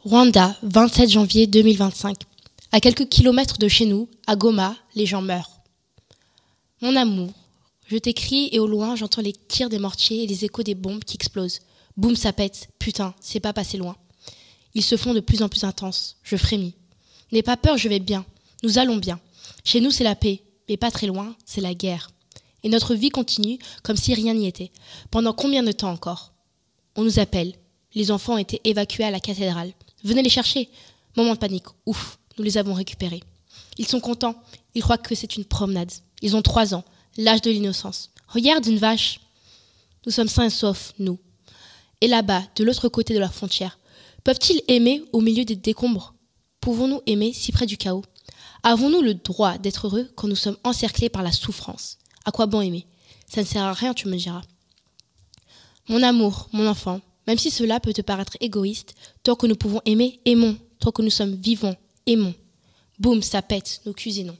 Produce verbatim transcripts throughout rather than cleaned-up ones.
Rwanda, vingt-sept janvier deux mille vingt-cinq. À quelques kilomètres de chez nous, à Goma, les gens meurent. Mon amour, je t'écris et au loin, j'entends les tirs des mortiers et les échos des bombes qui explosent. Boum, ça pète. Putain, c'est pas passé loin. Ils se font de plus en plus intenses. Je frémis. N'aie pas peur, je vais bien. Nous allons bien. Chez nous, c'est la paix. Mais pas très loin, c'est la guerre. Et notre vie continue comme si rien n'y était. Pendant combien de temps encore ? On nous appelle. Les enfants ont été évacués à la cathédrale. Venez les chercher. Moment de panique. Ouf, nous les avons récupérés. Ils sont contents. Ils croient que c'est une promenade. Ils ont trois ans, l'âge de l'innocence. Regarde une vache. Nous sommes sains et saufs, nous. Et là-bas, de l'autre côté de la frontière, peuvent-ils aimer au milieu des décombres ? Pouvons-nous aimer si près du chaos ? Avons-nous le droit d'être heureux quand nous sommes encerclés par la souffrance ? À quoi bon aimer ? Ça ne sert à rien, tu me diras. Mon amour, mon enfant, même si cela peut te paraître égoïste, tant que nous pouvons aimer, aimons. Tant que nous sommes vivants, aimons. Boum, ça pète, nous cuisinons.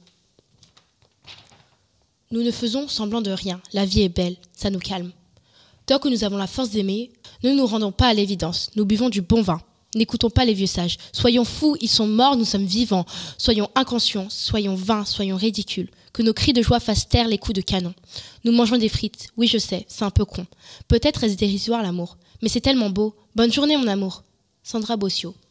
Nous ne faisons semblant de rien. La vie est belle, ça nous calme. Tant que nous avons la force d'aimer, ne nous rendons pas à l'évidence. Nous buvons du bon vin. N'écoutons pas les vieux sages. Soyons fous, ils sont morts, nous sommes vivants. Soyons inconscients, soyons vains, soyons ridicules. Que nos cris de joie fassent taire les coups de canon. Nous mangeons des frites. Oui, je sais, c'est un peu con. Peut-être est-ce dérisoire l'amour. Mais c'est tellement beau. Bonne journée, mon amour. Sandra Bossio.